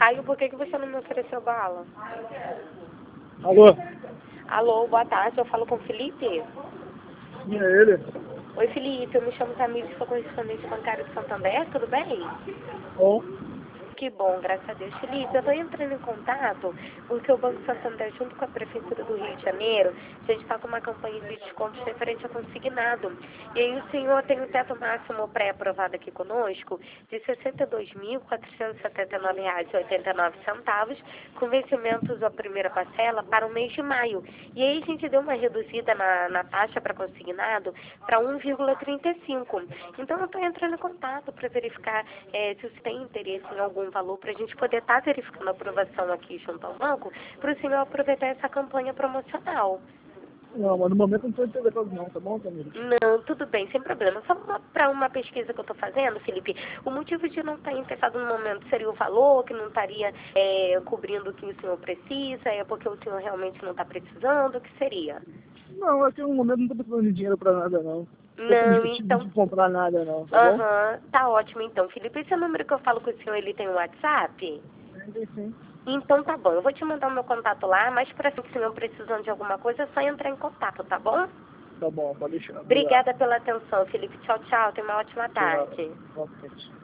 Caio, por que você não me ofereceu bala? Alô? Alô, boa tarde, eu falo com o Felipe? Quem é ele? Oi, Felipe, eu me chamo Tamires, sou correspondente bancário de Santander, tudo bem? Bom, Que bom, graças a Deus. Felipe, eu estou entrando em contato porque o Banco Santander, junto com a Prefeitura do Rio de Janeiro, a gente está com uma campanha de descontos referente a consignado. E aí o senhor tem um teto máximo pré-aprovado aqui conosco de R$ 62.479,89, com vencimentos a primeira parcela para o mês de maio. E aí a gente deu uma reduzida na taxa para consignado para 1,35. Então eu estou entrando em contato para verificar se você tem interesse em algum valor para a gente poder estar verificando a aprovação aqui junto ao banco, para o senhor aproveitar essa campanha promocional. não, mas no momento não estou interessado não, tá bom, Tamires? Não, tudo bem, sem problema. Só para uma pesquisa que eu estou fazendo, Felipe, o motivo de não estar interessado no momento seria o valor, que não estaria cobrindo o que o senhor precisa, é porque o senhor realmente não está precisando, o que seria? Não, aqui no momento não estou precisando de dinheiro pra nada não. Estou com Não, objetivo então... de comprar nada não, tá bom? Aham, tá ótimo então, Felipe. Esse é o número que eu falo com o senhor, ele tem um WhatsApp? Tem sim. Então tá bom, eu vou te mandar o meu contato lá, mas para se o senhor precisando de alguma coisa, é só entrar em contato, tá bom? Tá bom, pode deixar. Obrigado. Obrigada pela atenção, Felipe. Tchau, tchau. Tenha uma ótima Tchau. tarde. Boa noite.